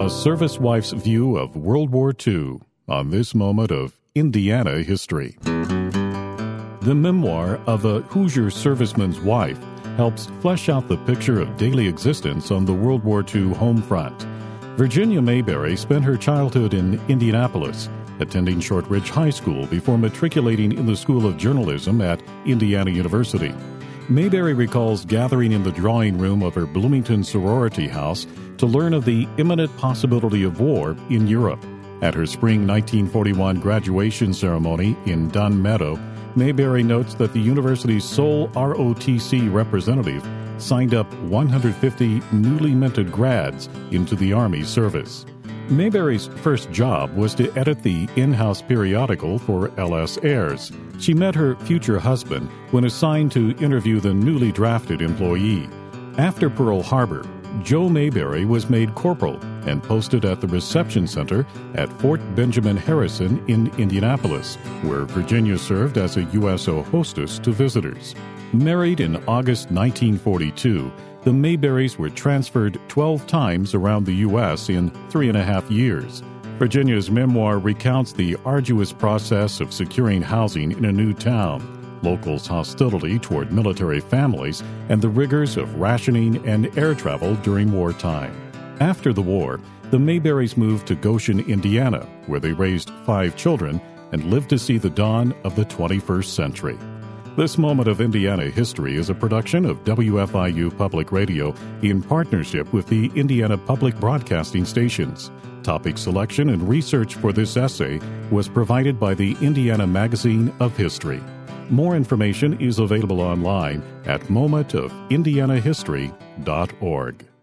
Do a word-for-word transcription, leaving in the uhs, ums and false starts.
A service wife's view of World War Two on this moment of Indiana history. The memoir of a Hoosier serviceman's wife helps flesh out the picture of daily existence on the World War Two home front. Virginia Mayberry spent her childhood in Indianapolis, attending Shortridge High School before matriculating in the School of Journalism at Indiana University. Mayberry recalls gathering in the drawing room of her Bloomington sorority house to learn of the imminent possibility of war in Europe. At her spring nineteen forty-one graduation ceremony in Dunn Meadow, Mayberry notes that the university's sole R O T C representative signed up one hundred fifty newly minted grads into the Army service. Mayberry's first job was to edit the in-house periodical for L S Airs. She met her future husband when assigned to interview the newly drafted employee. After Pearl Harbor, Joe Mayberry was made corporal and posted at the reception center at Fort Benjamin Harrison in Indianapolis, where Virginia served as a U S O hostess to visitors. Married in August nineteen forty-two, the Mayberrys were transferred twelve times around the U S in three and a half years. Virginia's memoir recounts the arduous process of securing housing in a new town, locals' hostility toward military families, and the rigors of rationing and air travel during wartime. After the war, the Mayberrys moved to Goshen, Indiana, where they raised five children and lived to see the dawn of the twenty-first century. This Moment of Indiana History is a production of W F I U Public Radio in partnership with the Indiana Public Broadcasting Stations. Topic selection and research for this essay was provided by the Indiana Magazine of History. More information is available online at moment of indiana history dot org.